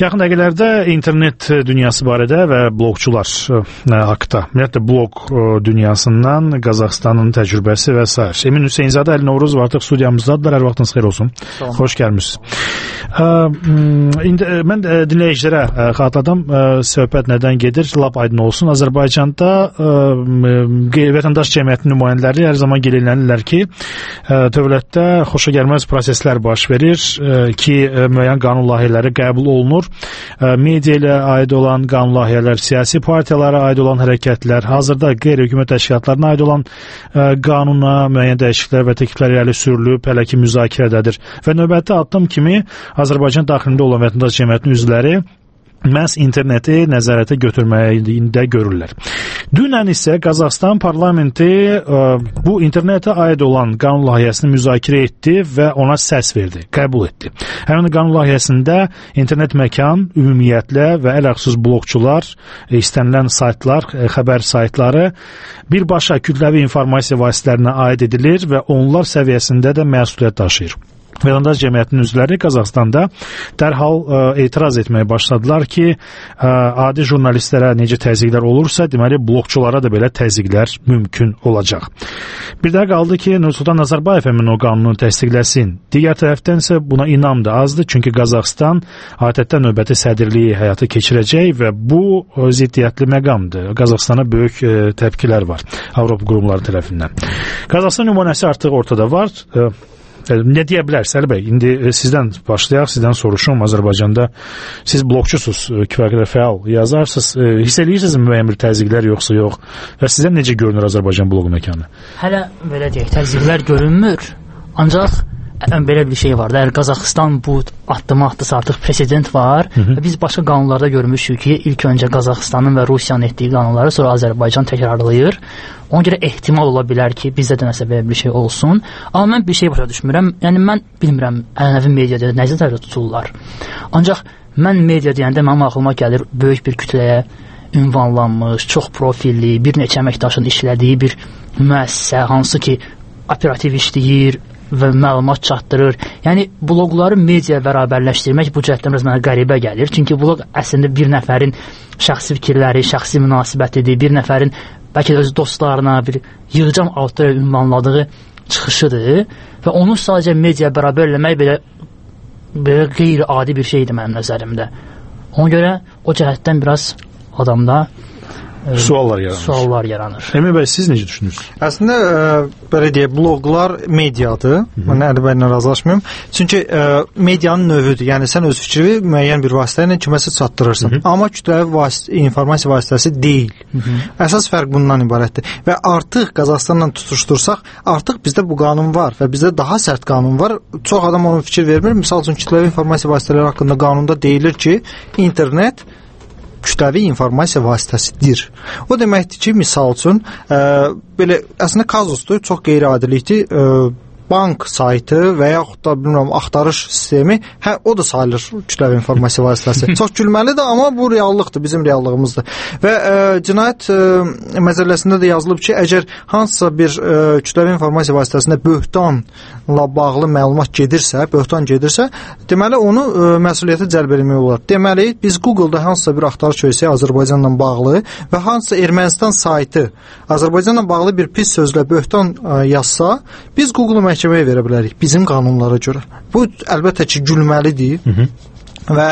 Yaxın dəqiqələrdə internet dünyası barədə və blogçular haqda, ümumiyyətlə blog dünyasından Qazaxıstanın təcrübəsi və s. Emin Hüseynzadə, Əli Novruz var artıq studiyamızdadır. Hər vaxtınız xeyir olsun. Xoş gəlmişsiniz. Mən dinləyicilərə xatırladım, söhbət nədən gedir, lap aydın olsun. Azərbaycanda vətəndaş cəmiyyətinin nümayəndələri hər zaman qeylənirlər ki, dövlətdə xoşagəlməz proseslər baş verir ki, müəyyən qanun layihələri qəbul olunur. Media ilə aid olan qanun layihələr, siyasi partiyalara aid olan hərəkətlər, hazırda qeyri-hökumət təşkilatlarına aid olan qanuna müəyyən dəyişikliklər və təkliflər irəli sürülüb, hələ ki müzakirədədir. Və növbəti addım kimi Azərbaycan daxilində olan vətəndaş cəmiyyətinin üzvləri məhz interneti nəzarətə götürməyində görürlər. Dünən isə Qazaxıstan parlamenti bu internetə aid olan qanun layihəsini müzakirə etdi və ona səs verdi, qəbul etdi. Həmin qanun layihəsində internet məkan ümumiyyətlə və ələxüsus blogçular, istənilən saytlar, xəbər saytları birbaşa kütləvi informasiya vasitələrinə aid edilir və onlar səviyyəsində də məsuliyyət daşıyır. Vətəndaş cəmiyyətinin üzvləri Qazaxıstanda dərhal etiraz etməyə başladılar ki, adi jurnalistlərə necə təzyiqlər olursa, deməli blogçulara da belə təzyiqlər mümkün olacaq. Bir də qaldı ki, Nursultan Nazarbayev həmin o qanunu təsdiqləsin. Digər tərəfdən isə buna inam da azdır, çünki Qazaxıstan adətən növbəti sədrliyi həyata keçirəcək və bu ziddiyyətli məqamdır. Qazaxıstana böyük təpkilər var Avropa qurumları tərəfindən. Qazaxıstan nümunəsi artıq ortada var. Nə deyə bilərsiniz Əli bəy? İndi sizdən başlayaq, sizdən soruşum. Azərbaycanda siz blogçusunuz, kifayət qədər fəal yazarsınız. Hiss edirsiniz müəyyən bir təzyiqlər yoxsa yox? Və sizə necə görünür Azərbaycan bloq məkanı? Hələ belə deyək, təzyiqlər görünmür. Ancaq belə bir şey var da, əgər Qazaxıstan bu addımı atdısa artıq president var və biz başqa qanunlarda görmüşük ki, ilk öncə Qazaxıstanın və Rusiyanın etdiyi qanunları sonra Azərbaycan təkrarlayır. Ona görə ehtimal ola bilər ki, bizdə də nəsə belə bir şey olsun. Amma mən bir şey başa düşmürəm. Yəni mən bilmirəm, ənənəvi mediada nəzərdə tuturlar. Ancaq mən media deyəndə mənim ağlıma gəlir böyük bir kütləyə ünvanlanmış, çox profilli, bir neçə əməkdaşın işlədiyi bir müəssisə, hansı ki operativ işləyir və məlumat çatdırır. Yəni bloqları media bərabərləşdirmək bu cəhətdən biraz mənə qəribə gəlir. Çünki bloq əslində bir nəfərin şəxsi fikirləri, şəxsi münasibətidir, bir nəfərin bəlkə də öz dostlarına bir yığcam auditoriya ünvanladığı çıxışıdır və onu sadəcə media bərabər eləmək belə qeyri-adi bir şeydir mənim nəzərimdə. Ona görə o cəhətdən biraz adamda suallar yaranır. Emin bəy, siz necə düşünürsünüz? Əslində, belə deyək, bloqlar mediadır. Mən Əli bəylə razılaşmıyorum. Çünki medianın növüdür. Yəni, sən öz fikri müəyyən bir vasitə ilə kiməsə çatdırırsan. Amma kütləvi informasiya vasitəsi deyil. Əsas fərq bundan ibarətdir. Və artıq Qazaxıstanla tutuşdursaq, artıq bizdə bu qanun var və bizdə daha sərt qanun var. Çox adam onun fikir vermir. Misal üçün, kütləvi informasiya vasitələri haqqında qanunda deyilir ki, internet kütləvi informasiya vasitəsidir. O deməkdir ki, misal üçün, belə əslində kazusdur, çox qeyri-adilikdir, bank saytı və yaxud da bilmirəm axtarış sistemi, o da sayılır kütləvi informasiya vasitəsi. Çox gülməlidir, amma bu reallıqdır, bizim reallığımızdır. Və cinayət məzəlləsində də yazılıb ki, əgər hansısa bir kütləvi informasiya vasitəsində böhtanla bağlı məlumat gedirsə, deməli onu məsuliyyətə cəlb etmək olar. Deməli, biz Google-da hansısa bir axtarış versək Azərbaycanla bağlı və hansısa Ermənistan saytı Azərbaycanla bağlı bir pis sözlə böhtan yazsa, biz Google-u məhkəməyə verə bilərik bizim qanunlara görə. Bu əlbəttə ki, gülməlidir və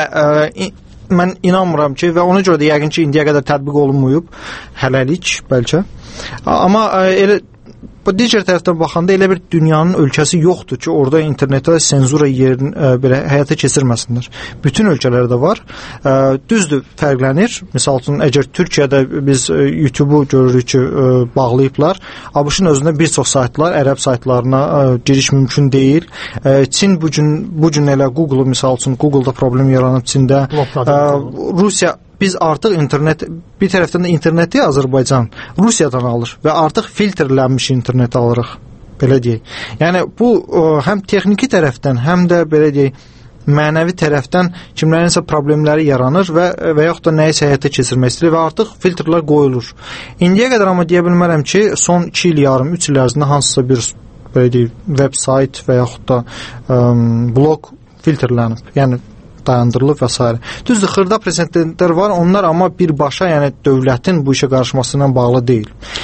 mən inanmıram ki, və ona görə də yəqin ki, indiyə qədər tətbiq olunmayıb, hələlik bəlkə. Amma elə digər tərəfdən baxanda elə bir dünyanın ölkəsi yoxdur ki, orada internetə senzura yerini belə həyata keçirməsinlər. Bütün ölkələrdə var. Düzdür, fərqlənir. Misal üçün, əgər Türkiyədə biz YouTube-u görürük ki, bağlayıblar, ABŞ-ın özündə bir çox saytlar, ərəb saytlarına giriş mümkün deyil. Çin bu gün elə Google-u, misal üçün, Google-da problem yaranıb Çində. Rusiya, biz artıq bir tərəfdən də interneti Azərbaycan Rusiyadan alır və artıq filtrlənmiş internet alırıq, belə deyək. Yəni, bu həm texniki tərəfdən, həm də belə deyək, mənəvi tərəfdən kimlərinsə problemləri yaranır və yaxud da nəyisə həyata keçirmək istəyir və artıq filtrlər qoyulur. İndiyə qədər amma deyə bilmərəm ki, son 2 il yarım, 3 il ərzində hansısa bir belə deyək, web sayt və yaxud da blog filtrlənib. Yəni, dayandırılıb və s. Düzdür, xırda presentlər var, onlar amma birbaşa, yəni dövlətin bu işə qarışmasından bağlı deyil.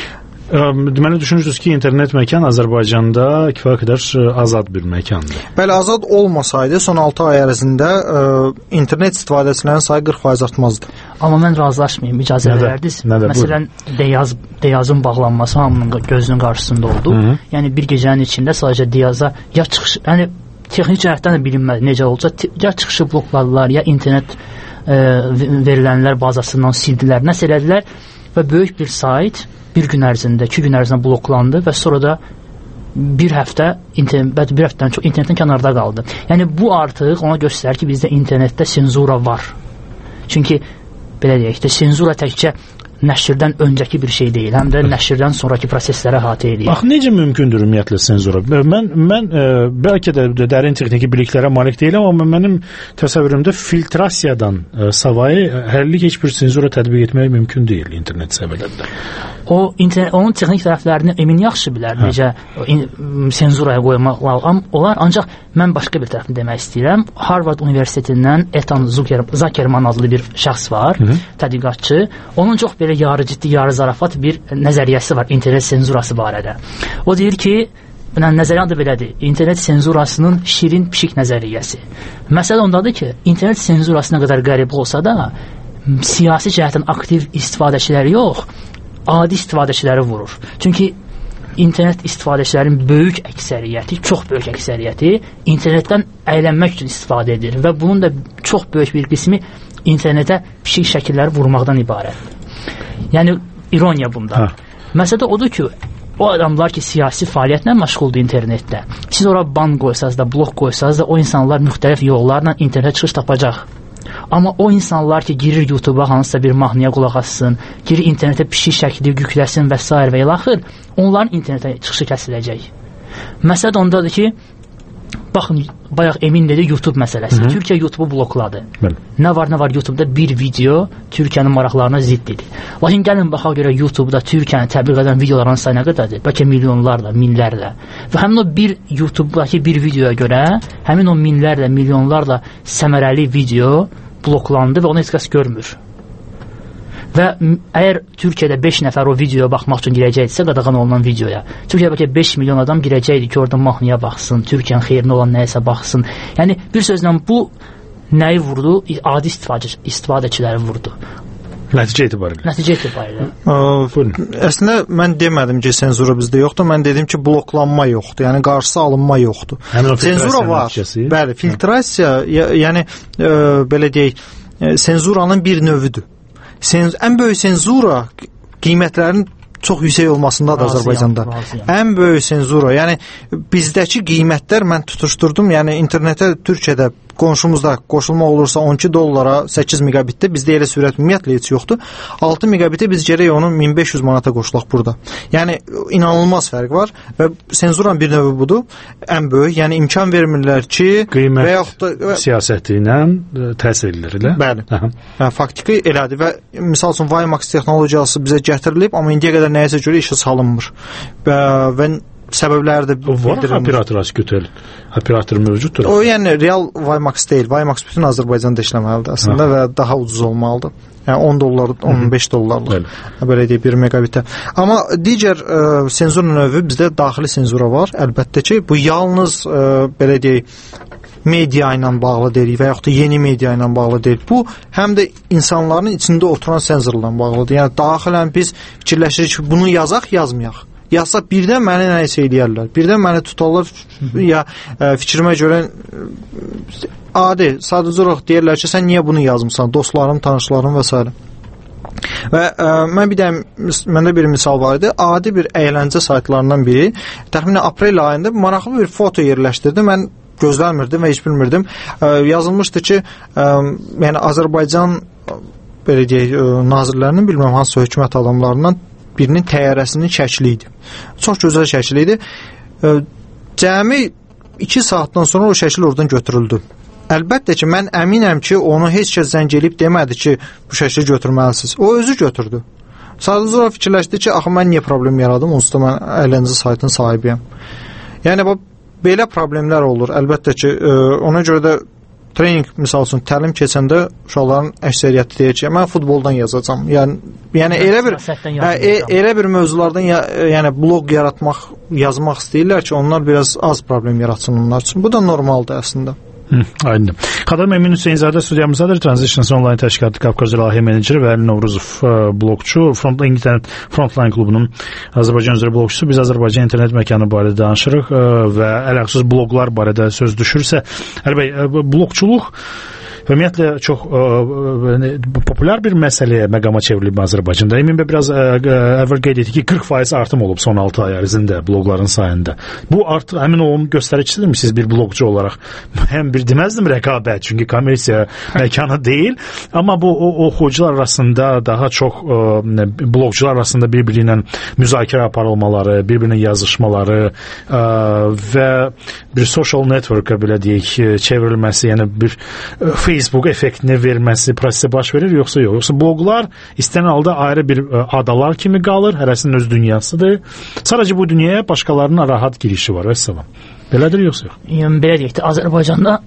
Deməli düşünürsünüz ki, internet məkan Azərbaycanda kifayət qədər azad bir məkandır. Bəli, azad olmasaydı son 6 ay ərzində internet istifadəçilərinin sayı 40% artmazdı. Amma mən razılaşmayayım, icazə verərdiniz. Məsələn, Deyazın bağlanması hamının gözünün qarşısında oldu. Hı-hı. Yəni bir gecənin içində sadəcə Deyaza ya çıxış, yəni texnik cəhətdən də bilinmədi necə olacaq, ya çıxışı blokladılar, ya internet verilənlər bazasından sildilər, nəsə elədilər və böyük bir sayt bir gün ərzində, 2 gün ərzində bloklandı və sonra da bir həftədən çox internetin kənarda qaldı. Yəni bu artıq ona göstərir ki, bizdə internetdə senzura var. Çünki belə deyək də, senzura təkcə nəşrdən öncəki bir şey deyil, həm də nəşrdən sonraki proseslərə əhatə edir. Axı necə mümkündür ümumiyyətlə senzura? Mən bəlkə də dərin texniki biliklərə malik deyiləm, amma mənim təsəvvürümdə filtrasiyadan savayı hərlik heç bir senzura tətbiq etmək mümkün deyil internet səviyyələrində. Onun texnik tərəflərini Emin yaxşı bilər, necə senzuraya qoymaq olar, ancaq mən başqa bir tərəfini demək istəyirəm. Harvard Universitetindən Ethan Zuckerman adlı bir şəxs var, tədqiqatçı. Onun çox belə yarı ciddi, yarı zarafat bir nəzəriyyəsi var internet senzurası barədə. O deyir ki, nəzəriyyə da belədir, internet senzurasının şirin pişik nəzəriyyəsi. Məsələ ondadır ki, internet senzurası nə qədər qəribə olsa da, siyasi cəhətdən aktiv istifadəçiləri yox, adi istifadəçiləri vurur. Çünki internet istifadəçilərin böyük əksəriyyəti, çox böyük əksəriyyəti internetdən əylənmək üçün istifadə edir və bunun da çox böyük bir qismi internetə pişik şəkilləri vurmaqdan ibarətdir. Yəni, ironiya bunda. Məsələ odur ki, o adamlar ki, siyasi fəaliyyətlə məşğuldur internetdə, siz ora ban qoysanız da, blok qoysanız da, o insanlar müxtəlif yollarla internetə çıxış tapacaq. Amma o insanlar ki, girir YouTube-a hansısa bir mahnıya qulaq assın, girir internetə pişik şəkli yükləsin və s. və ilaxır, onların internetə çıxışı kəsiləcək. Məsələ ondadır ki, baxın, bayaq Emin dedi YouTube məsələsi. Hı-hı. Türkiyə YouTube-u blokladı. Bəli. Nə var YouTube-da bir video Türkiyənin maraqlarına ziddidir. Lakin gəlin baxaq görə YouTube-da Türkiyəni təbliğ edən videoların sayı nə qədərdir? Bəlkə milyonlarla, minlərlə. Və həmin o bir YouTube-dakı bir videoya görə həmin o minlərlə, milyonlarla səmərəli video bloklandı və onu heç kəs görmür. Və əgər Türkiyədə 5 nəfər o videoya baxmaq üçün girəcəkdirsə, qadağan olunan videoya, Türkiyədə bəlkə 5 milyon adam girəcəkdir ki, orada mahnıya baxsın, Türkiyənin xeyrinə olan nəyisə baxsın. Yəni, bir sözlə bu nəyi vurdu? Adi istifadəçiləri vurdu. Nəticə etibarilə. Əslində, mən demədim ki, senzura bizdə yoxdur, mən dedim ki, bloklanma yoxdur, yəni qarşısı alınma yoxdur. Senzura var, bəli, filtrasiya, yəni, belə deyək, senzuranın bir növüdür. Ən böyük senzura qiymətlərin çox yüksək olmasındadır Azərbaycanda. Ən böyük senzura, yəni bizdəki qiymətlər mən tutuşdurdum, yəni internetə Türkiyədə qonşumuzda qoşulmaq olursa $12 8 megabitdə, bizdə elə sürət ümumiyyətlə heç yoxdur. 6 megabitə biz gərək onu 1500 manata qoşulaq burada. Yəni inanılmaz fərq var və senzuranın bir növü budur, ən böyük, yəni imkan vermirlər ki, qiymət və yaxud da siyasəti ilə təsir edir elə. Bəli. Yəni faktiki elədir və misal üçün WiMAX texnologiyası bizə gətirilib, amma indiyə qədər nəyəsə görə işə salınmır. Və səbəbləri də bildirilir. Operator askötəl. Operator mövcuddur. O yəni real WiMAX deyil. WiMAX bütün Azərbaycanda işləməlidir əslində və daha ucuz olmalıdır. Yəni $10, $15 belə deyək 1 megabitə. Amma digər senzur növü bizdə daxili senzura var. Əlbəttə ki, bu yalnız belə deyək media ilə bağlı deyil və yaxud da yeni media ilə bağlı deyil. Bu həm də insanların içində oturan senzorla bağlıdır. Yəni daxilən biz fikirləşirik ki, bunu yazaq, yazmayaq. Yazsa birdən məni nəyisə eləyərlər. Birdən məni tutarlar ya fikrimə görə adi, sadəcə olaraq deyirlər ki, sən niyə bunu yazmısan? Dostlarım, tanışlarım və s. Və məndə bir misal var idi. Adi bir əyləncə saytlarından biri təxminən aprel ayında maraqlı bir foto yerləşdirdi. Mən gözləmirdim və heç bilmirdim. Yazılmışdı ki, yəni Azərbaycan belə deyək, nazirlərinin, bilməm hansı hökumət adamlarından birinin təyyarəsinin şəkli idi. Çox gözəl şəkli idi. Cəmi 2 saatdan sonra o şəkil oradan götürüldü. Əlbəttə ki, mən əminəm ki, onu heç kəs zəng eləyib demədi ki, bu şəkli götürməlisiniz. O özü götürdü. Sadəcə olaraq fikirləşdi ki, axı mən niyə problem yaradım? Onsuz da mən əyləncə saytın sahibiyəm. Yəni belə problemlər olur. Əlbəttə ki, ona görə də trening misal üçün təlim keçəndə uşaqların əksəriyyəti deyir ki, mən futboldan yazacağam. Yəni elə bir mövzulardan yəni bloq yaratmaq, yazmaq istəyirlər ki, onlar biraz az problem yaratsın onlar üçün. Bu da normaldır əslində. Aydın. Xadar Emin Hüseynzadə studiyamızdadır. Transitions Online təşkilatı Qafqaz layihə meneceri və Əli Novruzov blogçu, Frontline klubunun Azərbaycan üzrə blogçusu. Biz Azərbaycan internet məkanı barədə danışırıq və əlaqəsiz bloqlar barədə söz düşürsə, Əli bəy, blogçuluq ümumiyyətlə çox populyar bir məsələyə məqama çevrilib Azərbaycanda. Emin bəy biraz əvvəl qeyd etdi ki, 40% artım olub son 6 ay ərzində bloqların sayında. Bu artıq həmin onun göstəricisidirmi siz bir bloqçu olaraq? Həm bir deməzdim rəqabət, çünki kommersiya məkanı deyil, amma bu oxucular arasında daha çox bloqçular arasında bir-biri ilə müzakirə aparılmaları, bir-birinə yazışmaları və bir social network-a belə deyək çevrilməsi, yəni bir Facebook effektini verməsi prosesi baş verir, yoxsa yox? Yoxsa bloqlar istənilən halda ayrı bir adalar kimi qalır, hərəsinin öz dünyasıdır. Sadəcə bu dünyaya başqalarının rahat girişi var, vəssalam. Belədir, yoxsa yox? Yəni, belə deyək də, Azərbaycanda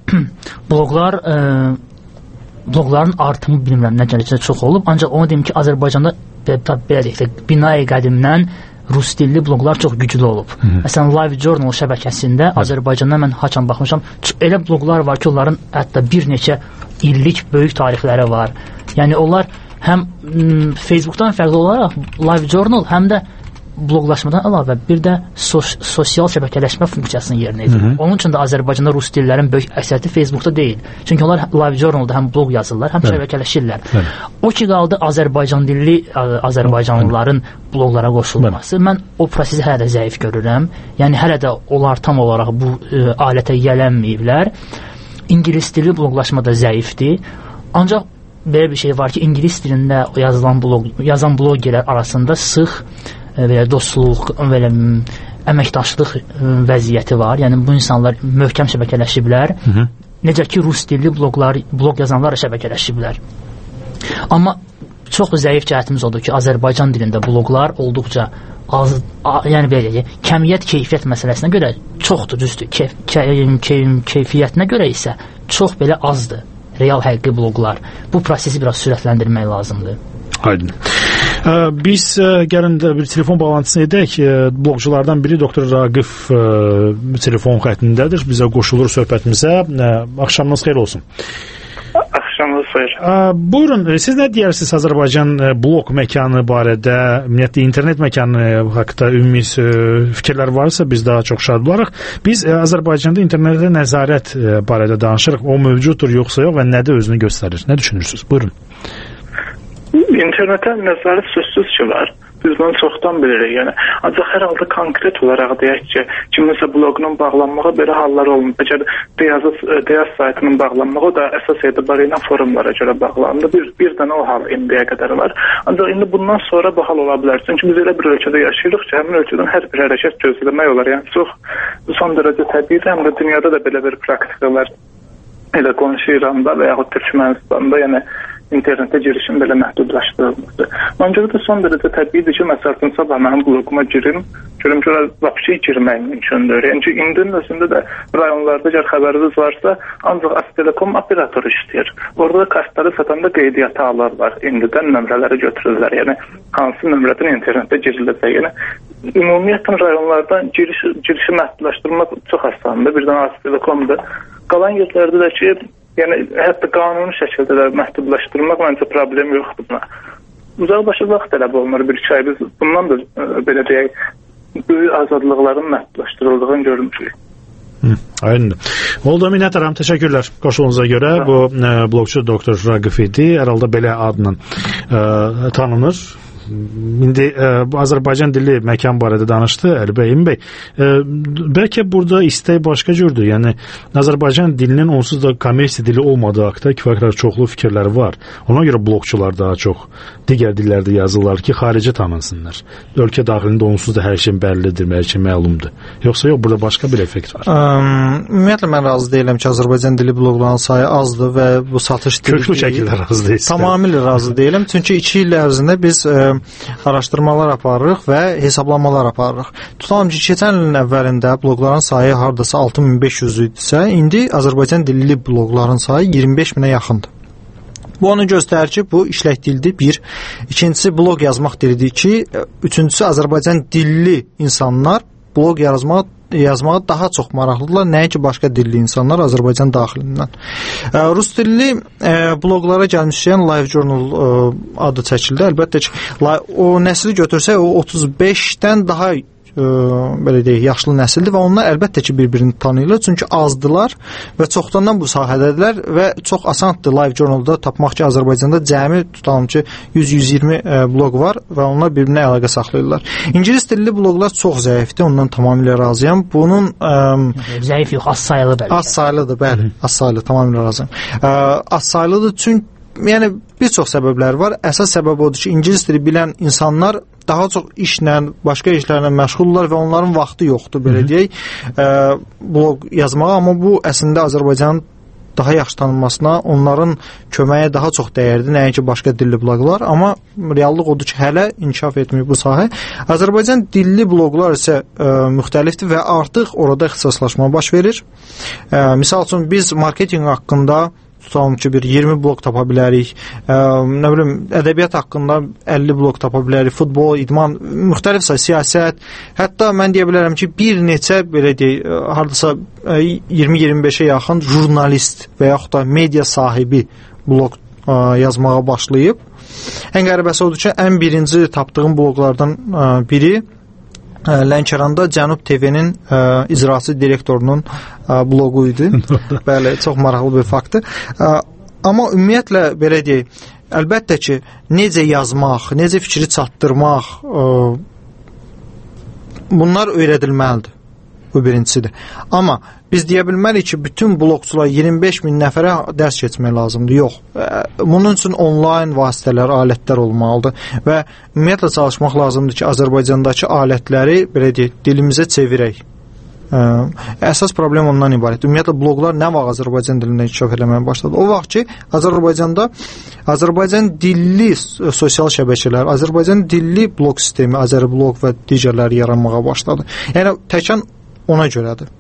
bloqların artımı bilmirəm nə dərəcədə çox olub, ancaq onu deyim ki, Azərbaycanda belə deyək də, binayı qədimdən rus dilli bloqlar çox güclü olub. Məsələn, Live Journal şəbəkəsində Azərbaycanda mən haçan baxmışam, elə bloqlar var ki, onların hətta bir neçə illik böyük tarixləri var. Yəni, onlar həm Facebookdan fərqli olaraq Live Journal həm də bloqlaşmadan əlavə bir də sosial şəbəkələşmə funksiyasını yerinə edir. Onun üçün də Azərbaycanda rus dillərin böyük əksəriyyəti Facebookda deyil. Çünki onlar Live Journalda həm bloq yazırlar, həm şəbəkələşirlər. O ki qaldı Azərbaycan dilli Azərbaycanlıların bloqlara qoşulması. Mən o prosesi hələ də zəif görürəm. Yəni hələ də onlar tam olaraq bu alətə yiyələnməyiblər. İngilis dili bloqlaşma da zəifdir. Ancaq belə bir şey var ki, İngilis dilində yazan bloqerlər arasında sıx belə dostluq, belə əməkdaşlıq vəziyyəti var. Yəni bu insanlar möhkəm şəbəkələşiblər. Necə ki rus dilli bloq yazanlar da şəbəkələşiblər. Amma çox zəif cəhətimiz odur ki, Azərbaycan dilində bloqlar olduqca az, yəni belə deyək, kəmiyyət keyfiyyət məsələsinə görə çoxdur, düzdür. Keyfiyyətinə görə isə çox belə azdır real həqiqi bloqlar. Bu prosesi biraz sürətləndirmək lazımdır. Aydın. Biz gəlin bir telefon bağlantısını edək. Blogçulardan biri Doktor Raqif telefon xəttindədir. Bizə qoşulur söhbətimizə. Axşamınız xeyir olsun. Axşamınız xeyir. Buyurun, siz nə deyirsiniz Azərbaycan blog məkanı barədə, ümumiyyətlə internet məkanı haqqında ümumi fikirlər varsa biz daha çox şad olarıq. Biz Azərbaycanda internetə nəzarət barədə danışırıq. O mövcuddur yoxsa yox və nədə özünü göstərir? Nə düşünürsünüz? Buyurun. İnternetə nəzarət sözsüz ki var. Biz bunu çoxdan bilirik. Yəni, ancaq hər halda konkret olaraq deyək ki, kiminsə bloqunun bağlanmağı belə hallar olmur. Əgər Deyaz saytının bağlanmağı da əsas etibarı ilə forumlara görə bağlandı. Bir dənə o hal indiyə qədər var. Ancaq indi bundan sonra bu hal ola bilər. Çünki biz elə bir ölkədə yaşayırıq ki, həmin ölkədən hər bir hərəkət gözləmək olar. Yəni, çox son dərəcə təbii, həm də dünyada da belə bir praktikalar elə qonşu İranda və yaxud Türkmənistanda, yəni internetə girişin belə məhdudlaşdırılması. Məncə də son dərəcə təbiidir ki, məsələn, sabah mənim bloquma görüm ki, vəbşi girmək mümkündür. Yəni ki, indinin özündə də rayonlarda əgər xəbəriniz varsa, ancaq Aztelekom operatoru işləyir. Orada da kartları satanda qeydiyyata alırlar. İndidən nömrələri götürürlər. Yəni, hansı nömrədən internetə giriləcək. Yəni, ümumiyyətlə rayonlardan girişi məhdudlaşdırmaq çox asandır. Birdən Aztelekomdur. Qalan yerlərdə də ki, yəni hətta qanuni şəkildə də məhdudlaşdırmaq məncə problem yoxdur buna. Uzaqbaşılıq tələb olunur bir iki ay. Biz bundan da belə deyək, böyük azadlıqların məhdudlaşdırıldığını görmüşük. Aydındır. Oldu, minnətdaram, təşəkkürlər qoşulunuza görə. Bu blogçu Doktor Raqif idi. Hər halda belə adla tanınır. İndi Azərbaycan dilli məkan barədə danışdı Əli bəy, Emin bəy. Bəlkə burada istək başqa cürdür. Yəni Azərbaycan dilinin onsuz da kommersiya dili olmadığı haqqında kifayət çoxlu fikirlər var. Ona görə blogçular daha çox digər dillərdə yazırlar ki, xaricə tanınsınlar. Ölkə daxilində onsuz da hər şey bəllidir, hər şey məlumdur. Yoxsa yox, burada başqa bir effekt var. Ümumiyyətlə mən razı deyiləm ki, Azərbaycan dili bloqlarının sayı azdır və bu satış dili köklü şəkildə razı deyilsən. Tamamilə razı deyiləm. Çünki 2 il ərzində biz araşdırmalar aparırıq və hesablamalar aparırıq. Tutalım ki, keçən ilin əvvəlində bloqların sayı hardasa 6500 idisə, indi Azərbaycan dilli bloqların sayı 25.000-ə yaxındır. Bu onu göstərir ki, bu işlək dildir, bir. İkincisi, bloq yazmaq dilidir, iki. Üçüncüsü, Azərbaycan dilli insanlar bloq yazmağa daha çox maraqlıdırlar, nəinki başqa dilli insanlar Azərbaycan daxilindən. Rus dilli bloqlara gəlmişkən LiveJournal adı çəkildi. Əlbəttə ki, o nəsli götürsək, o 35-dən daha belə deyək, yaşlı nəsildir və onlar əlbəttə ki, bir-birini tanıyırlar, çünki azdılar və çoxdandan bu sahədədirlər və çox asandır LiveJournalda tapmaq ki, Azərbaycanda cəmi tutalım ki, 100-120 bloq var və onlar bir-birinə əlaqə saxlayırlar. İngilis dilli bloqlar çox zəifdir, ondan tamamilə razıyam. Bunun zəif yox, az sayılı bəli. Az sayılıdır, bəli, az sayılı, tamamilə razıyam. Az sayılıdır, çünki yəni bir çox səbəblər var. Əsas səbəb odur ki, ingilis dili bilən insanlar daha çox işlə, başqa işlərlə məşğuldurlar və onların vaxtı yoxdur, belə deyək, bloq yazmağa, amma bu əslində Azərbaycanın daha yaxşı tanınmasına, onların köməyə daha çox dəyərdir, nəinki başqa dilli bloqlar, amma reallıq odur ki, hələ inkişaf etməyib bu sahə. Azərbaycan dilli bloqlar isə müxtəlifdir və artıq orada ixtisaslaşma baş verir. Misal üçün, biz marketinq haqqında tutalım ki, bir 20 bloq tapa bilərik, nə bilim, ədəbiyyat haqqında 50 bloq tapa bilərik, futbol, idman, müxtəlif siyasət, hətta mən deyə bilərəm ki, bir neçə, belə deyək, hardasa 20-25-ə yaxın jurnalist və yaxud da media sahibi bloq yazmağa başlayıb. Ən qəribəsi odur ki, ən birinci tapdığım bloqlardan biri Lənkəranda Cənub TV-nin icraçı direktorunun bloqu idi. Bəli, çox maraqlı bir faktdır. Amma ümumiyyətlə, belə deyək, əlbəttə ki, necə yazmaq, necə fikri çatdırmaq, bunlar öyrədilməlidir. Bu birincisidir. Amma biz deyə bilmərik ki, bütün bloqçular 25.000 nəfərə dərs keçmək lazımdır. Yox. Bunun üçün onlayn vasitələr, alətlər olmalıdır və ümumiyyətlə çalışmaq lazımdır ki, Azərbaycandakı alətləri, belə deyək, dilimizə çevirək. Əsas problem ondan ibarət. Ümumiyyətlə, bloqlar nə vaxt Azərbaycan dilində inkişaf eləməyə başladı? O vaxt ki, Azərbaycanda Azərbaycan dilli sosial şəbəkələr, Azərbaycan dilli bloq sistemi, Azərblog və digərləri yaranmağa başladı. Yəni, təkən ona görədir.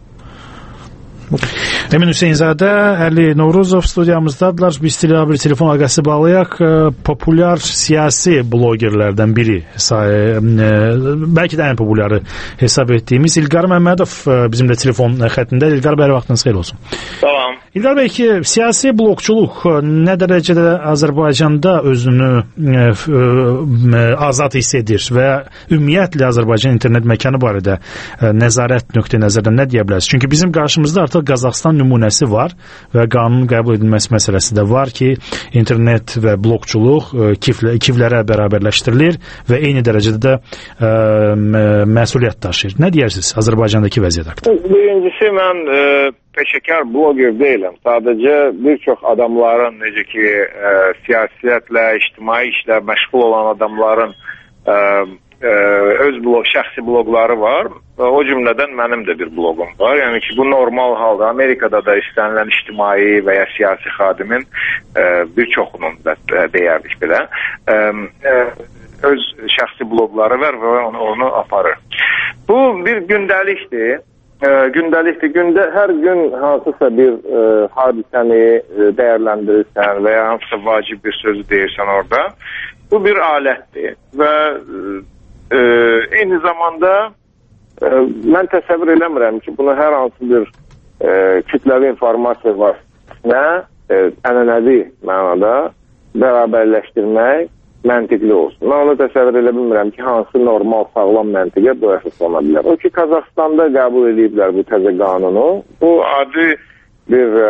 Emin Hüseynzadə, Əli Novruzov studiyamızdadılar. Biz bir telefon əlaqəsi bağlayaq. Populyar siyasi blogerlərdən biri, bəlkə də ən populyarı hesab etdiyimiz İlqar Məmmədov bizimlə telefon xəttində. İlqar bəy, vaxtınız xeyir olsun. Tamam. İlqar bəy, ki, siyasi blokçuluq nə dərəcədə Azərbaycanda özünü azad hiss edir və ümumiyyətlə Azərbaycan internet məkanı barədə nəzarət nöqteyi-nəzərdən nə deyə bilərsiniz? Çünki bizim qarşımızda artıq Qazaxıstan nümunəsi var və qanunun qəbul edilməsi məsələsi də var ki, internet və blokçuluq kiflərə bərabərləşdirilir və eyni dərəcədə də məsuliyyət daşıyır. Nə deyirsiniz Azərbaycandakı vəziyyət haqqında? Birincisi, mən peşəkar bloger deyiləm. Sadəcə bir çox adamların, necə ki, siyasiyyətlə, ictimai işlə məşğul olan adamların öz şəxsi bloqları var. O cümlədən mənim də bir bloqum var. Yəni ki, bu normal halda Amerikada da istənilən ictimai və ya siyasi xadimin bir çoxunun deyərdik belə öz şəxsi bloqları var və onu aparır. Bu bir gündəlikdir. Hər gün hansısa bir hadisəni dəyərləndirirsən və ya hansısa vacib bir sözü deyirsən orada. Bu bir alətdir və eyni zamanda mən təsəvvür eləmirəm ki, bunu hər hansı bir kütləvi informasiya vasitəsinə ənənəvi mənada bərabərləşdirmək məntiqli olsun. Mən onu təsəvvür elə bilmirəm ki, hansı normal, sağlam məntiqə bu əsaslana bilər. O ki, Qazaxstanda qəbul ediblər bu təzə qanunu. Bu adi bir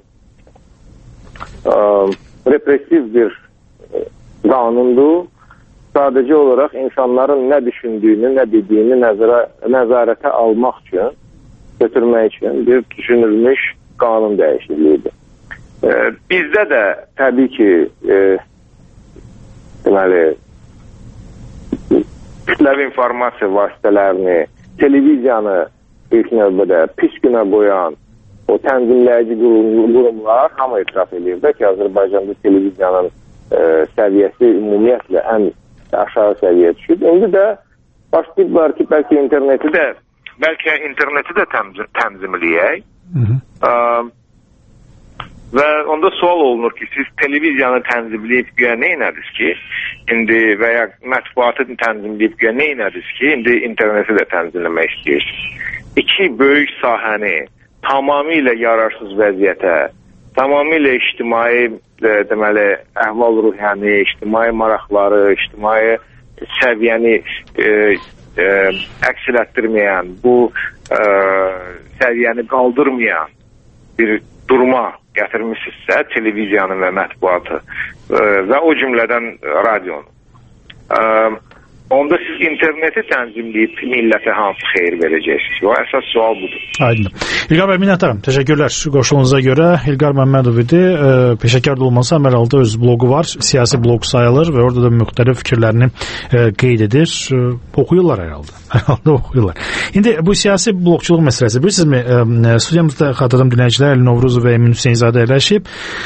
repressiv bir qanundur. Sadəcə olaraq insanların nə düşündüyünü, nə dediyini nəzarətə almaq üçün, götürmək üçün bir düşünülmüş qanun dəyişikliyidir. Bizdə də təbii ki, deməli, kütləvi informasiya vasitələrini, televiziyanı ilk növbədə pis günə qoyan o tənzimləyici qurumlar hamı etiraf edir də ki, Azərbaycanda televiziyanın səviyyəsi ümumiyyətlə ən aşağı səviyyəyə düşüb. İndi də başlayıblar ki, bəlkə interneti də tənzimləyək. Və onda sual olunur ki, siz televiziyanı tənzimləyib güya nə inədiniz ki, indi və ya mətbuatı tənzimləyib güya nə inədiniz ki, indi interneti də tənzimləmək istəyirsiniz. İki böyük sahəni tamamilə yararsız vəziyyətə, tamamilə ictimai deməli əhval-ruhiyyəni, ictimai maraqları, ictimai səviyyəni əks elətdirməyən, bu səviyyəni qaldırmayan bir duruma gətirmişsinizsə televiziyanı və mətbuatı və o cümlədən radionu. Onda siz interneti tənzimləyib millətə hansı xeyir verəcəksiniz? O əsas sual budur. Aydın. İlqar bəy, minnətdaram. Təşəkkürlər qoşulunuza görə. İlqar Məmmədov idi. Peşəkar da olmasa əməl halda öz bloqu var. Siyasi bloq sayılır və orada da müxtəlif fikirlərini qeyd edir. Oxuyurlar hər halda. Hər halda oxuyurlar. İndi bu siyasi bloqçuluq məsələsi. Bilirsinizmi, studiyamızda xatırladım dinləyicilər Əli Novruzov və Emin Hüseynzadə əyləşib.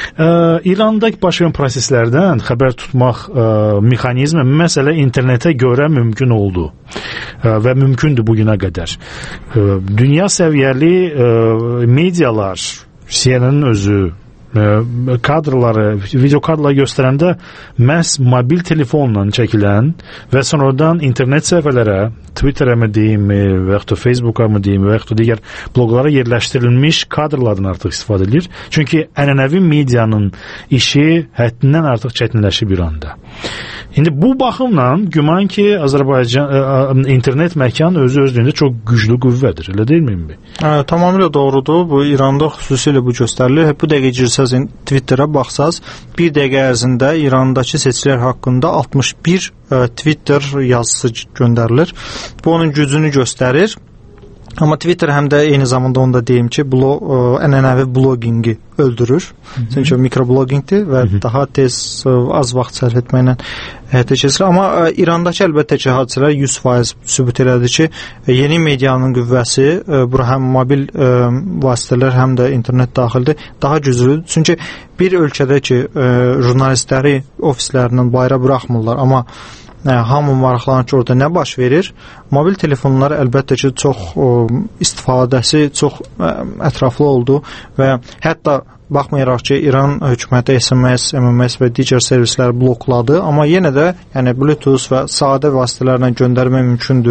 İranda baş verən proseslərdən xəbər tutmaq mexanizmi məsələ internetə görə mümkün oldu və mümkündür bugünə qədər. Dünya səviyyəli medialar, CNN-in özü kadrları, video kadrları göstərəndə məhz mobil telefonla çəkilən və sonradan internet səhifələrə, Twitterə mi deyim, və yaxud da Facebooka mı deyim, və yaxud da digər bloqlara yerləşdirilmiş kadrlardan artıq istifadə edilir. Çünki ənənəvi medianın işi həddindən artıq çətinləşib bir anda. İndi bu baxımla güman ki, Azərbaycan internet məkanı özü-özlüyündə çox güclü qüvvədir, elə deyilmi? Tamamilə doğrudur. Bu İranda xüsusilə bu göstərilir. Bu dəqiqə girsəz Twitterə baxsaz, bir dəqiqə ərzində İrandakı seçkilər haqqında 61 Twitter yazısı göndərilir. Bu onun gücünü göstərir. Amma Twitter həm də eyni zamanda onu da deyim ki, ənənəvi bloqingi öldürür. Çünki o mikrobloqingdir və daha tez, az vaxt sərf etməklə həyata keçirilir. Amma İrandakı əlbəttə ki, hadisələr 100% sübut elədi ki, yeni medianın qüvvəsi, bura həm mobil vasitələr, həm də internet daxildir, daha güclüdür. Çünki bir ölkədə ki, jurnalistləri ofislərindən bayra buraxmırlar, amma hamı maraqlanır ki, orada nə baş verir? Mobil telefonlar əlbəttə ki, çox istifadəsi çox ətraflı oldu və hətta baxmayaraq ki, İran hökuməti SMS, MMS və digər servisləri blokladı, amma yenə də yəni Bluetooth və sadə vasitələrlə göndərmək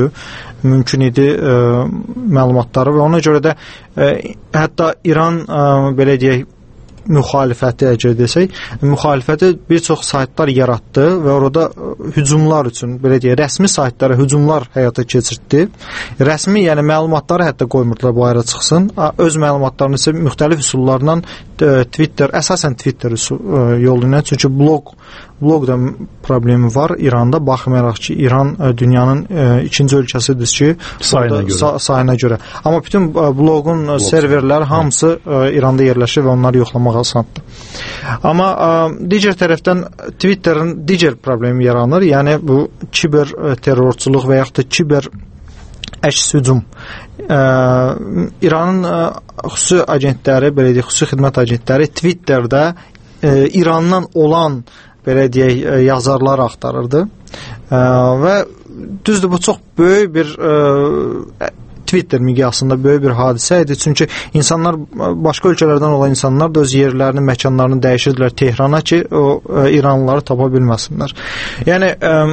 mümkün idi məlumatları və ona görə də hətta İran belə deyək müxalifəti, əgər desək, müxalifəti bir çox saytlar yaratdı və orada hücumlar üçün, belə deyək, rəsmi saytlara hücumlar həyata keçirtdi. Rəsmi, yəni məlumatları hətta qoymurdular bayıra çıxsın. Öz məlumatlarını isə müxtəlif üsullarla Twitter, əsasən Twitter yolu ilə, çünki blog da problemi var İranda, baxmayaraq ki, İran dünyanın ikinci ölkəsidir ki, sayına görə. Amma bütün blogun serverlər hamısı İranda yerləşir və onları yoxlamaq asandır. Amma digər tərəfdən Twitterin digər problemi yaranır, yəni bu kiber terrorçuluq və yaxud da kiber əks hücum. İranın xüsusi agentləri, belə deyək, xüsusi xidmət agentləri Twitterdə İrandan olan belə deyək, yazarlar axtarırdı və düzdür, bu çox böyük bir Twitter miqyasında böyük bir hadisə idi, çünki insanlar, başqa ölkələrdən olan insanlar da öz yerlərini, məkanlarını dəyişirdilər Tehrana ki, o İranlıları tapa bilməsinlər. Yəni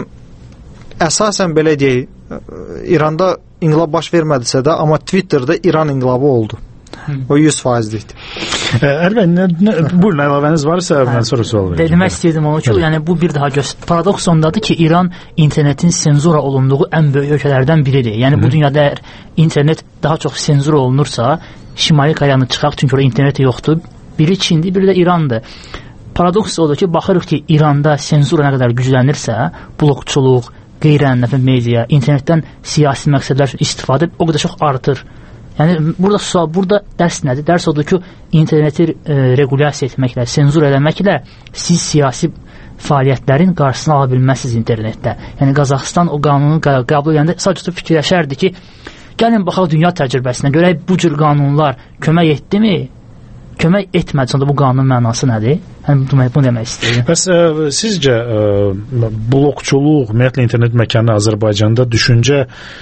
əsasən belə deyək, İranda inqilab baş vermədisə də, amma Twitterdə İran inqilabı oldu. O 100%likdir. Əlbəttə, buyurun, əlavəniz varsa mən sonra sual verəcəm. Demək istəyirdim onu ki, yəni bu bir daha paradoks ondadır ki, İran internetin senzura olunduğu ən böyük ölkələrdən biridir. Yəni bu dünyada internet daha çox senzura olunursa, Şimali Koreyanı çıxaq, çünki orada internet yoxdur. Biri Çindir, biri də İrandır. Paradoks odur ki, baxırıq ki, İranda senzura nə qədər güclənirsə, blokçuluq, qeyri-ənənəvi media, internetdən siyasi məqsədlər üçün istifadə o qədər çox artır. Yəni burada dərs nədir? Dərs odur ki, interneti regulasiya etməklə, senzur eləməklə siz siyasi fəaliyyətlərin qarşısını ala bilməzsiniz internetdə. Yəni Qazaxıstan o qanunu qəbul edəndə sadəcə fikirləşərdi ki, gəlin baxaq dünya təcrübəsinə, görək bu cür qanunlar kömək etdimi kömək etmədi. Bu qanunun mənası nədir? Yəni bunu demək istəyirəm. Bəs sizcə blokçuluq, ümumiyyətlə internet məkanı Azərbaycanda düşüncə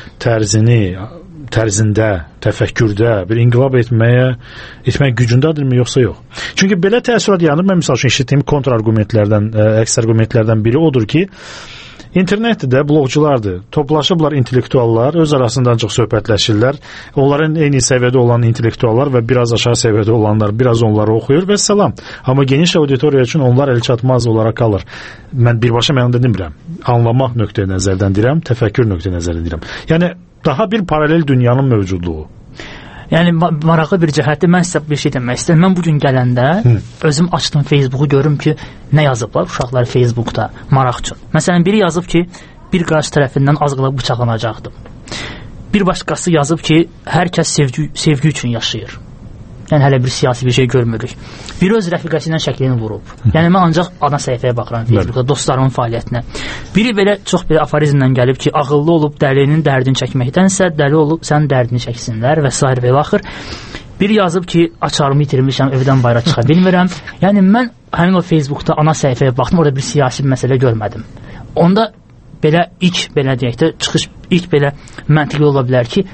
tərzində, təfəkkürdə bir inqilab etmək gücündədirmi, yoxsa yox? Çünki belə təəssürat yaranır. Mən misal üçün eşitdiyim kontrargumentlərdən, əks argumentlərdən biri odur ki, internetdə blogçulardır. Toplaşıblar intellektuallar, öz arasında ancaq söhbətləşirlər. Onların eyni səviyyədə olan intellektuallar və biraz aşağı səviyyədə olanlar biraz onları oxuyur və salam. Amma geniş auditoriya üçün onlar əlçatmaz olaraq qalır. Mən birbaşa mənada demirəm. Anlamaq nöqteyi nəzərdən deyirəm, təfəkkür nöqteyi nəzərdən deyirəm. Yəni daha bir paralel dünyanın mövcudluğu. Yəni maraqlı bir cəhətdir. Mən sizə bir şey demək istəyirəm. Mən bu gün gələndə özüm açdım Facebooku, görüm ki, nə yazıblar uşaqlar Facebookda maraq üçün. Məsələn, biri yazıb ki, bir qarşı tərəfindən az qala bıçaqlanacaqdım. Bir başqası yazıb ki, hər kəs sevgi üçün yaşayır. Yəni hələ bir siyasi bir şey görmürük. Biri öz rəfiqəsi ilə şəklini vurub. Yəni mən ancaq ana səhifəyə baxıram Facebookda, dostlarımın fəaliyyətinə. Biri belə çox belə aforizmlə gəlib ki, ağıllı olub dəlinin dərdini çəkməkdənsə, dəli olub sənin dərdini çəksinlər və s. və ilaxır. Biri yazıb ki, açarımı itirmişəm, evdən bayıra çıxa bilmirəm. Yəni mən həmin o Facebookda ana səhifəyə baxdım, orada bir siyasi bir məsələ görmədim. Onda belə belə deyək də, çıxış belə məntiqli ola bilər ki,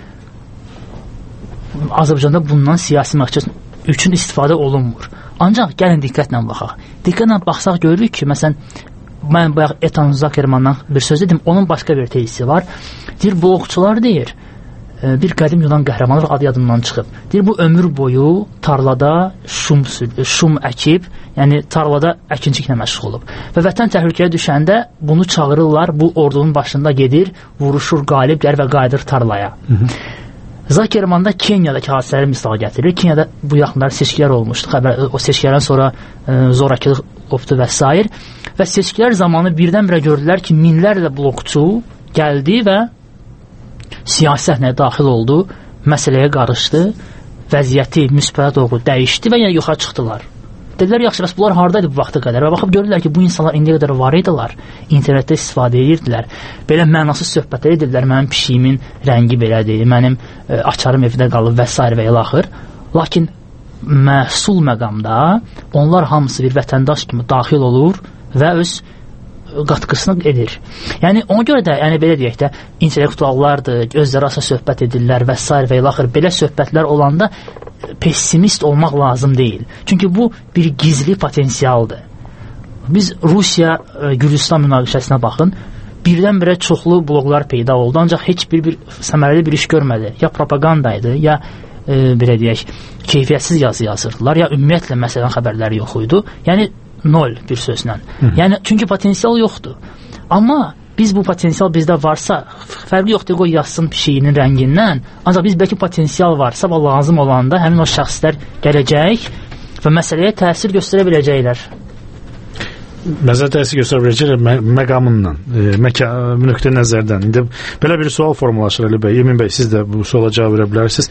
Azərbaycanda bundan siyasi məqsəd üçün istifadə olunmur. Ancaq gəlin diqqətlə baxaq. Diqqətlə baxsaq görürük ki, məsələn, mən bayaq Ethan Zuckermandan bir söz dedim, onun başqa bir tezisi var. Deyir, blogçular deyir, bir qədim Yunan qəhrəmanı adı yadından çıxıb. Deyir, bu ömür boyu tarlada şum əkib, yəni tarlada əkinçiliklə məşğul olub. Və vətən təhlükəyə düşəndə bunu çağırırlar, bu ordunun başında gedir, vuruşur, qalib gəlir və qayıdır tarlaya. Zuckermanda Kenyadakı hadisələri misal gətirir. Kenyada bu yaxınlar seçkilər olmuşdu. O seçkilərdən sonra zorakılıq qopdu və s. Və seçkilər zamanı birdən-birə gördülər ki, minlərlə blogçu gəldi və siyasi səhnəyə daxil oldu, məsələyə qarışdı, vəziyyəti müsbətə doğru dəyişdi və yenə yuxarı çıxdılar. Dedilər, yaxşı, bəs bunlar haradaydı bu vaxta qədər? Və baxıb görürlər ki, bu insanlar indiyə qədər var idilər, internetdə istifadə edirdilər, belə mənasız söhbətlər edirlər, mənim pişiyimin rəngi belədir, mənim açarım evdə qalıb və s. və ilaxır. Lakin məhsul məqamda onlar hamısı bir vətəndaş kimi daxil olur və öz qatqısını edir. Yəni ona görə də, yəni belə deyək də, intellektuallardır, özləri arasında söhbət edirlər və s. və ilaxır. Belə söhbətlər olanda pessimist olmaq lazım deyil. Çünki bu bir gizli potensialdır. Biz Rusiya-Gürcistan münaqişəsinə baxın, birdən-birə çoxlu bloqlar peyda oldu, ancaq heç bir səmərəli bir iş görmədi. Ya propagandaydı, ya belə deyək, keyfiyyətsiz yazı yazırdılar, ya ümumiyyətlə məsələn xəbərləri yox idi. Yəni nol bir sözlə. Yəni çünki potensial yoxdur. Amma biz bu potensial bizdə varsa, fərqi yoxdur, qoy yazsın pişiyinin rəngindən, ancaq biz bəlkə potensial varsa və lazım olanda həmin o şəxslər gələcək və məsələyə təsir göstərə biləcəklər. Məsələ təsir göstərə biləcəklər məqamından, nöqtə nəzərdən. İndi belə bir sual formalaşır Əli bəy, Emin bəy, siz də bu suala cavab verə bilərsiniz.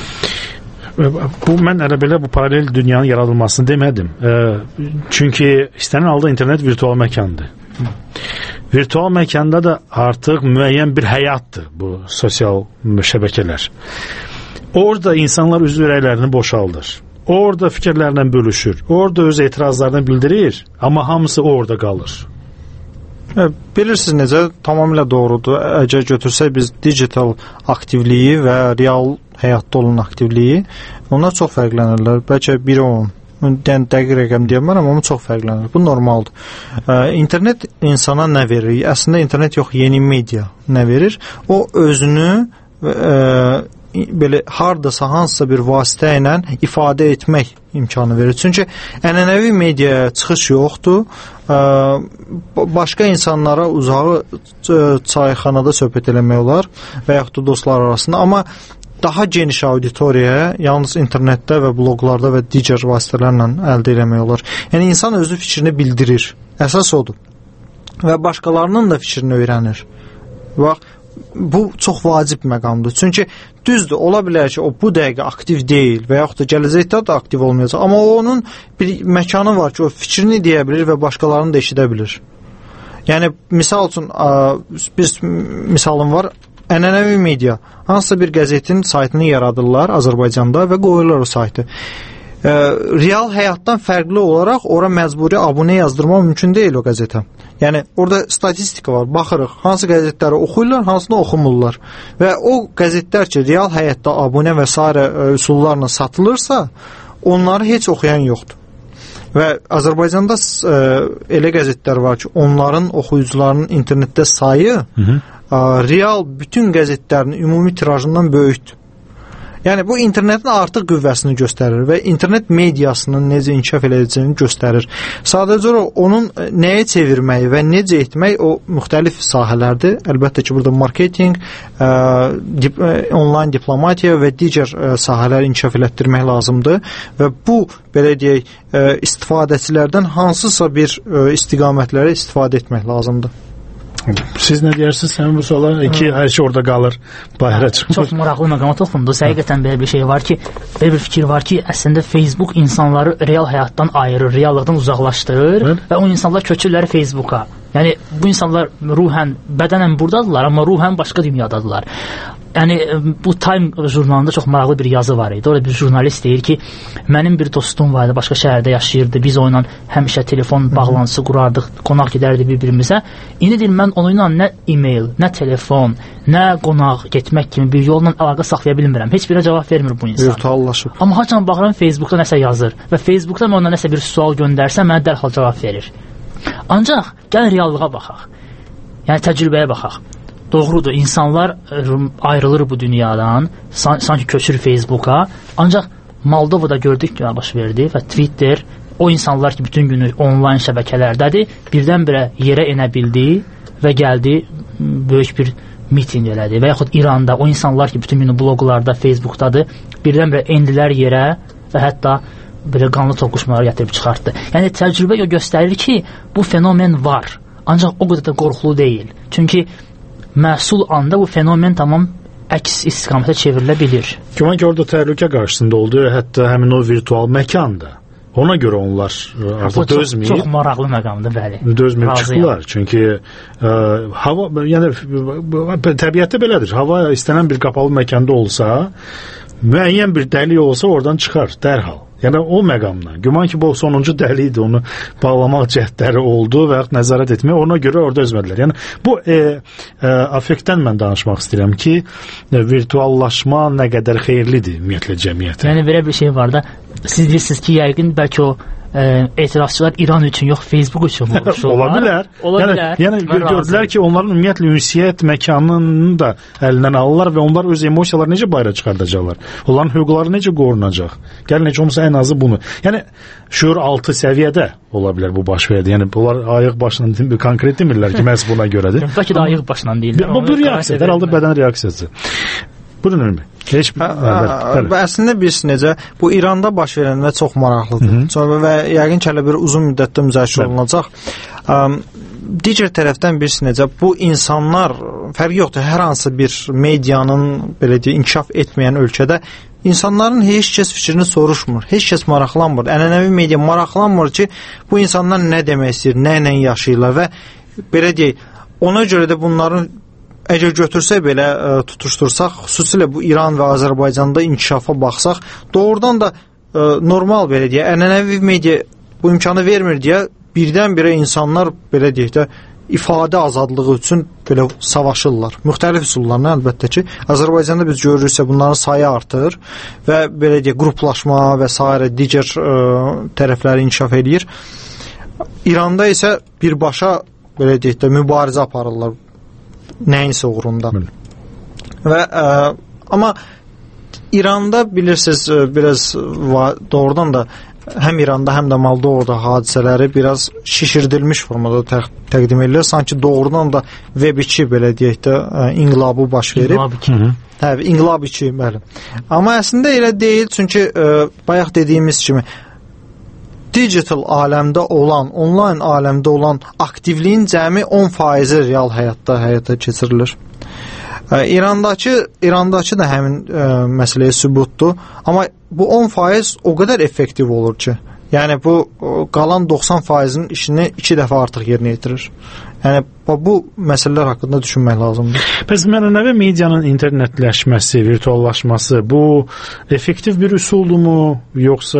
Mən belə bu paralel dünyanın yaradılmasını demədim. Çünki istənilən halda internet virtual məkandır. Virtual məkanda da artıq müəyyən bir həyatdır bu sosial şəbəkələr. Orada insanlar öz ürəklərini boşaldır. Orada fikirlərlə bölüşür. Orada öz etirazlarını bildirir, amma hamısı orada qalır. Bilirsiniz necə? Tamamilə doğrudur. Əgər götürsək biz digital aktivliyi və real həyatda olan aktivliyi, onlar çox fərqlənirlər. Bəlkə 1-10. Dəqiq rəqəm deyəmərəm, amma çox fərqlənir. Bu normaldır. İnternet insana nə verir? Əslində internet yox, yeni media nə verir? O özünü belə hardasa hansısa bir vasitə ilə ifadə etmək imkanı verir. Çünki ənənəvi mediaya çıxış yoxdur. Başqa insanlara uzağı çayxanada söhbət eləmək olar və yaxud da dostlar arasında, amma daha geniş auditoriyaya yalnız internetdə və bloqlarda və digər vasitələrlə əldə eləmək olar. Yəni insan özü fikrini bildirir. Əsas odur. Və başqalarının da fikrini öyrənir. Bax, bu çox vacib məqamdır. Çünki düzdür, ola bilər ki, o bu dəqiqə aktiv deyil və yaxud da gələcəkdə də aktiv olmayacaq. Amma onun bir məkanı var ki, o fikrini deyə bilir və başqalarını da eşidə bilir. Yəni, misal üçün, bir misalım var, ənənəvi media, hansısa bir qəzetin saytını yaradırlar Azərbaycanda və qoyurlar o saytı. real həyatdan fərqli olaraq ora məcburi abunə yazdırmaq mümkün deyil o qəzetə. Yəni orada statistika var. Baxırıq, hansı qəzetləri oxuyurlar, hansını oxumurlar. Və o qəzetlər ki, real həyatda abunə və s. üsullarla satılırsa, onları heç oxuyan yoxdur. Və Azərbaycanda elə qəzetlər var ki, onların oxuyucularının internetdə sayı real bütün qəzetlərin ümumi tirajından böyükdür. Yəni bu internetin artıq qüvvəsini göstərir və internet mediasının necə inkişaf edəcəyini göstərir. Sadəcə onun nəyə çevirməyi və necə etmək o müxtəlif sahələrdir. Əlbəttə ki, burada marketinq, onlayn diplomatiya və digər sahələri inkişaf elətdirmək lazımdır və bu, belə deyək, istifadəçilərdən hansısa bir istiqamətlərə istifadə etmək lazımdır. Siz nə deyirsiniz həmin bu suala? Hər şey orada qalır, bayıra çıxmır. Çox maraqlı məqama toxundunuz. Həqiqətən belə bir şey var ki, belə bir fikir var ki, əslində Facebook insanları real həyatdan ayırır, reallıqdan uzaqlaşdırır və o insanlar köçürlər Facebooka. Yəni bu insanlar ruhən, bədənən buradadılar, amma ruhən başqa dünyadadırlar. Yəni bu Time jurnalında çox maraqlı bir yazı var idi. Orada bir jurnalist deyir ki, mənim bir dostum var idi, başqa şəhərdə yaşayırdı. Biz onunla həmişə telefon bağlantısı qurardıq, qonaq gedərdi bir-birimizə. İndi deyir, mən onunla nə e-mail, nə telefon, nə qonaq getmək kimi bir yolla əlaqə saxlaya bilmirəm. Heç birə cavab vermir bu insan. Virtuallaşıb. Amma haçan baxıram Facebookda nəsə yazır və Facebookda mən ona nəsə bir sual göndərsəm, mənə dərhal cavab verir. Ancaq gəlin reallığa baxaq. Yəni təcrübəyə baxaq. Doğrudur, insanlar ayrılır bu dünyadan, sanki köçür Facebooka. Ancaq Moldovada gördük ki, baş verdi və Twitter, o insanlar ki, bütün günü onlayn şəbəkələrdədir, birdən-birə yerə enə bildi və gəldi, böyük bir miting elədi. Və yaxud İranda o insanlar ki, bütün günü bloqlarda, Facebookdadır, birdən-birə endilər yerə və hətta belə qanlı toqquşmaları gətirib çıxartdı. Yəni təcrübə göstərir ki, bu fenomen var, ancaq o qədər də qorxulu deyil. Çünki məhsul anda bu fenomen tamam əks istiqamətə çevrilə bilir. Güman ki, orada təhlükə qarşısında oldu, hətta həmin o virtual məkanda. Ona görə onlar artıq dözməyib. Çox maraqlı məqamdır, bəli. Dözməyib çıxdılar. Çünki hava, yəni təbiətdə belədir. Hava istənilən bir qapalı məkanda olsa, müəyyən bir dəlik olsa oradan çıxar dərhal. Yəni o məqamdan. Güman ki, bu sonuncu dəli idi, onu bağlamaq cəhdləri oldu və yaxud nəzarət etmək, ona görə orada özmədilər. Yəni bu affektdən mən danışmaq istəyirəm ki, virtuallaşma nə qədər xeyirlidir ümumiyyətlə cəmiyyətə. Yəni belə bir şey var da, siz deyirsiniz ki, yəqin bəlkə o etirazçılar İran üçün yox, Facebook üçün ola bilər. Yəni gördülər ki, onların ümumiyyətlə ünsiyyət məkanını da əlindən alırlar və onlar öz emosiyaları necə bayıra çıxardacaqlar? Onların hüquqları necə qorunacaq? Gəlin heç olmasa ən azı bunu. Yəni şuur altı səviyyədə ola bilər bu baş verdi. Yəni bunlar ayıq başla konkret demirlər ki, məhz buna görədir. Bəlkə də ayıq başla deyirlər. Bu bir reaksiya, dərhalda bədən reaksiyası. Buyurun Ülmi. Əslində biz necə, bu İranda baş verəndə çox maraqlıdır. Və yəqin ki, hələ bir uzun müddətdə müzakirə olunacaq. Digər tərəfdən biz necə, bu insanlar, fərqi yoxdur, hər hansı bir medianın, belə deyək, inkişaf etməyən ölkədə insanların heç kəs fikrini soruşmur, heç kəs maraqlanmır. Ənənəvi media maraqlanmır ki, bu insanlar nə demək istəyir, nə ilə yaşayırlar və belə deyək, ona görə də bunların əgər götürsək belə tutuşdursaq, xüsusilə bu İran və Azərbaycanda inkişafa baxsaq, doğrudan da normal belə deyə, ənənəvi media bu imkanı vermir deyə birdən-birə insanlar belə deyək də ifadə azadlığı üçün belə savaşırlar. Müxtəlif üsullarla əlbəttə ki, Azərbaycanda biz görürüksə bunların sayı artır və belə deyək qruplaşma və s. digər tərəfləri inkişaf edir. İranda isə birbaşa belə deyək də mübarizə aparırlar nəyinsə uğrunda. Və amma İranda bilirsiniz biraz doğrudan da həm İranda həm də Moldovada hadisələri biraz şişirdilmiş formada təqdim edilir. Sanki doğrudan da Web 2 belə deyək də inqilabı baş verib. Hə, inqilab 2, bəli. Amma əslində elə deyil, çünki bayaq dediyimiz kimi digital aləmdə olan, onlayn aləmdə olan aktivliyin cəmi 10% real həyata keçirilir. İrandakı da həmin məsələyə sübutdur. Amma bu 10% o qədər effektiv olur ki, Yəni bu qalan 90%-in işini 2 dəfə artıq yerinə yetirir. Yəni bu məsələlər haqqında düşünmək lazımdır. Bəs ənənəvi medianın internetləşməsi, virtuallaşması bu effektiv bir üsuldurmu, yoxsa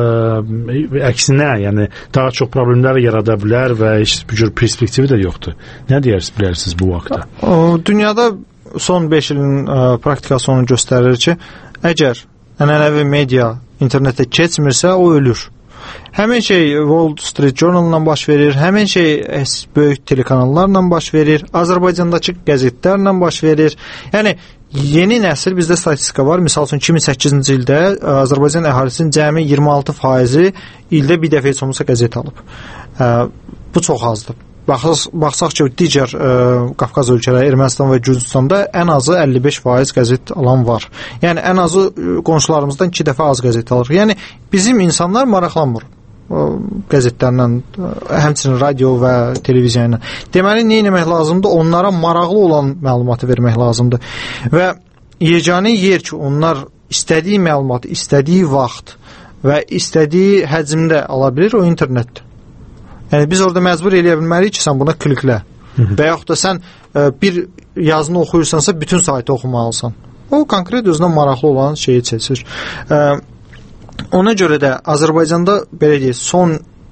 əksinə, yəni daha çox problemlər yarada bilər və heç bir cür perspektivi də yoxdur? Nə deyirsiniz bu vaxtda? Dünyada son 5 ilin praktikası onu göstərir ki, əgər ənənəvi media internetə keçmirsə, o ölür. Həmin şey Wall Street Journal-la baş verir, həmin şey böyük telekanallarla baş verir, Azərbaycandakı qəzetlərlə baş verir. Yəni yeni nəsil, bizdə statistika var. Misal üçün 2008-ci ildə Azərbaycan əhalisinin cəmi 26% ildə bir dəfə heç olmasa qəzet alıb. Bu çox azdır. Baxsaq ki, digər Qafqaz ölkələri, Ermənistan və Gürcüstanda ən azı 55% qəzet alan var. Yəni ən azı qonşularımızdan 2 dəfə az qəzet alır. Yəni bizim insanlar maraqlanmır qəzetlərlə, həmçinin radio və televiziya ilə. Deməli, nə etmək lazımdır? Onlara maraqlı olan məlumatı vermək lazımdır. Və yeganə yer ki, onlar istədiyi məlumatı, istədiyi vaxt və istədiyi həcmdə ala bilir, o internetdir. Yəni biz orada məcbur eləyə bilməliyik ki, sən buna kliklə. Və yaxud da sən bir yazını oxuyursansa, bütün saytı oxumalısan. O konkret özünə maraqlı olan şeyi seçir. Ona görə də Azərbaycanda belə deyək, son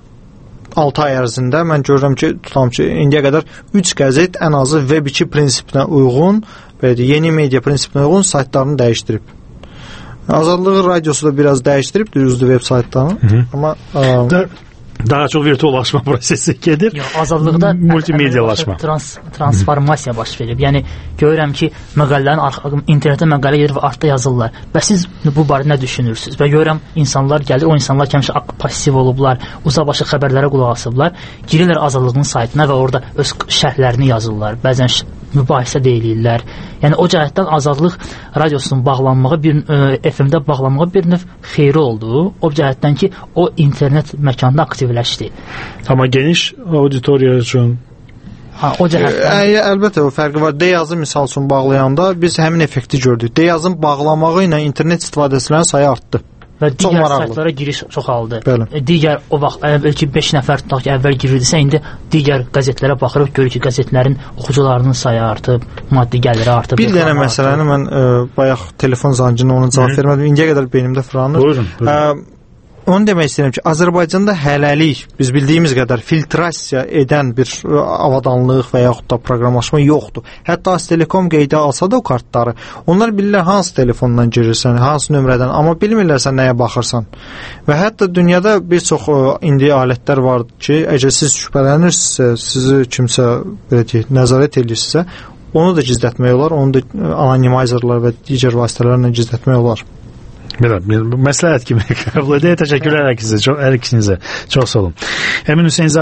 6 ay ərzində mən görürəm ki, tutam ki, indiyə qədər 3 qəzet ən azı Web2 prinsipinə uyğun, belə deyək, yeni media prinsipinə uyğun saytlarını dəyişdirib. Azadlıq radiosu da biraz dəyişdirib, düzdür, web saytlarını. Amma daha çox virtuallaşma prosesi gedir. Yox, azadlıqda multimedialaşma, transformasiya baş verib. Yəni görürəm ki, məqalələrin internetdə məqalə gedir və artda yazırlar. Və siz bu barədə nə düşünürsünüz? Və görürəm insanlar gəlir, o insanlar həmişə passiv olublar, uzaqbaşı xəbərlərə qulaq asıblar, girirlər azadlığın saytına və orada öz şərhlərini yazırlar. Bəzən mübahisə deyilirlər. Yəni o cəhətdən Azadlıq radiosunun bağlanmağı, FM-də bağlanmağı bir növ xeyri oldu. O cəhətdən ki, o internet məkanda aktivləşdi. Amma geniş auditoriya üçün o cəhətdən əlbəttə o fərqi var. D-yazı misal üçün bağlayanda biz həmin effekti gördük. D-yazın bağlamağı ilə internet istifadəçilərin sayı artdı. Və digər saytlara giriş çoxaldı. Digər o vaxt əvvəlki 5 nəfər tutaq ki, əvvəl girirdisə, indi digər qəzetlərə baxırıq, görürük ki, qəzetlərin oxucularının sayı artıb, maddi gəliri artıb. Bir dənə məsələni mən bayaq telefon zancına ona cavab vermədim. İndiyə qədər beynimdə fırlanır. Buyurun. Onu demək istəyirəm ki, Azərbaycanda hələlik biz bildiyimiz qədər filtrasiya edən bir avadanlıq və yaxud da proqramlaşma yoxdur. Hətta Aztelekom qeydə alsa da o kartları, onlar bilirlər hansı telefondan girirsən, hansı nömrədən, amma bilmirlər sən nəyə baxırsan. Və hətta dünyada bir çox indi alətlər var ki, əgər siz şübhələnirsinizsə, sizi kimsə belə deyək, nəzarət edirsə, onu da gizlətmək olar, onu da anonimizerlər və digər vasitələrlə gizlətmək olar. Belə, məsləhət kimi qəbul edək. Təşəkkürlər hər ikinizə. Çox sağ olun. Əmin Hüseynzadə